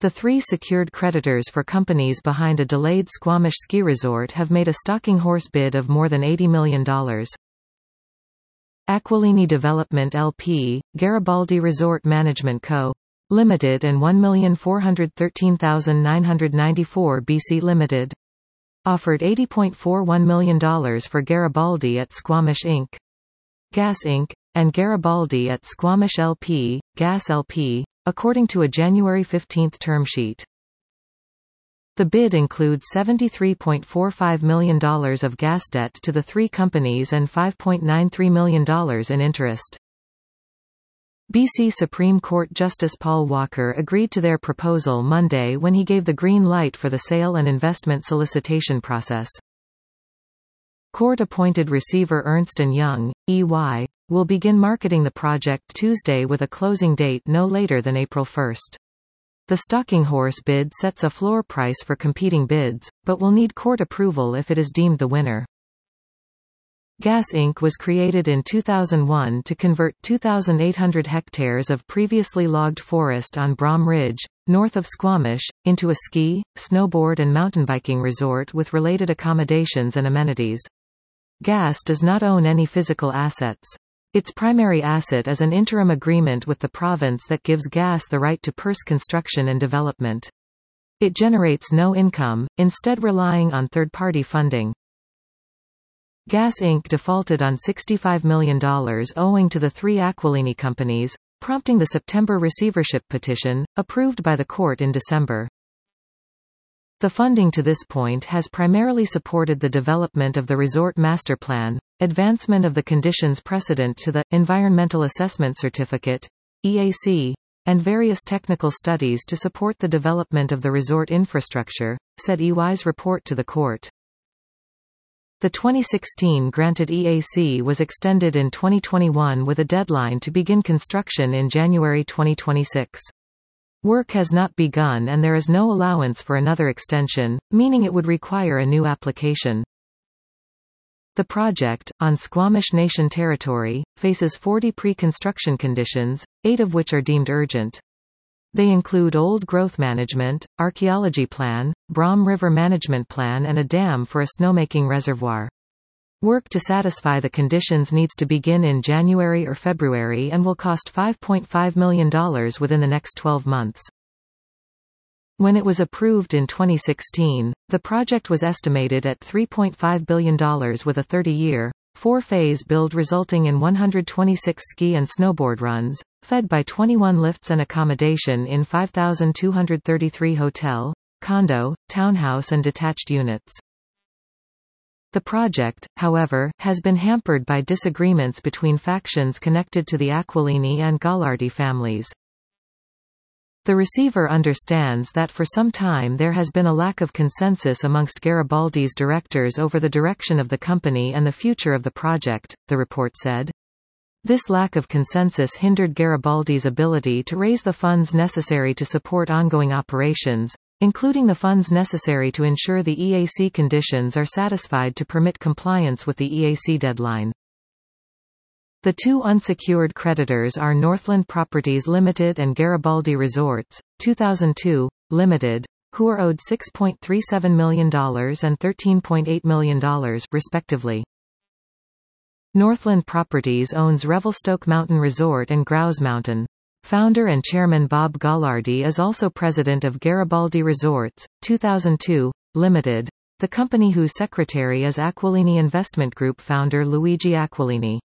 The three secured creditors for companies behind a delayed Squamish ski resort have made a stalking horse bid of more than $80 million. Aquilini Development LP, Garibaldi Resort Management Co. Limited and 1,413,994 BC Limited offered $80.41 million for Garibaldi at Squamish Inc. Gas Inc. and Garibaldi at Squamish LP, Gas LP, according to a January 15 term sheet. The bid includes $73.45 million of gas debt to the three companies and $5.93 million in interest. BC Supreme Court Justice Paul Walker agreed to their proposal Monday when he gave the green light for the sale and investment solicitation process. Court-appointed receiver Ernst & Young, EY, will begin marketing the project Tuesday with a closing date no later than April 1. The stalking horse bid sets a floor price for competing bids, but will need court approval if it is deemed the winner. Gas Inc. was created in 2001 to convert 2,800 hectares of previously logged forest on Brom Ridge, north of Squamish, into a ski, snowboard and mountain biking resort with related accommodations and amenities. Gas does not own any physical assets. Its primary asset is an interim agreement with the province that gives Gas the right to purse construction and development. It generates no income, instead relying on third-party funding. Gas Inc. defaulted on $65 million owing to the three Aquilini companies, prompting the September receivership petition, approved by the court in December. The funding to this point has primarily supported the development of the resort master plan, advancement of the conditions precedent to the Environmental Assessment Certificate, EAC, and various technical studies to support the development of the resort infrastructure, said EY's report to the court. The 2016 granted EAC was extended in 2021 with a deadline to begin construction in January 2026. Work has not begun and there is no allowance for another extension, meaning it would require a new application. The project, on Squamish Nation territory, faces 40 pre-construction conditions, 8 of which are deemed urgent. They include old growth management, archaeology plan, Brom River management plan and a dam for a snowmaking reservoir. Work to satisfy the conditions needs to begin in January or February and will cost $5.5 million within the next 12 months. When it was approved in 2016, the project was estimated at $3.5 billion with a 30-year, 4-phase build resulting in 126 ski and snowboard runs, fed by 21 lifts and accommodation in 5,233 hotel, condo, townhouse and detached units. The project, however, has been hampered by disagreements between factions connected to the Aquilini and Gallardi families. The receiver understands that for some time there has been a lack of consensus amongst Garibaldi's directors over the direction of the company and the future of the project, the report said. This lack of consensus hindered Garibaldi's ability to raise the funds necessary to support ongoing operations, including the funds necessary to ensure the EAC conditions are satisfied to permit compliance with the EAC deadline. The two unsecured creditors are Northland Properties Limited and Garibaldi Resorts, 2002, Limited, who are owed $6.37 million and $13.8 million, respectively. Northland Properties owns Revelstoke Mountain Resort and Grouse Mountain. Founder and chairman Bob Gallardi is also president of Garibaldi Resorts, 2002, Limited, the company whose secretary is Aquilini Investment Group founder Luigi Aquilini.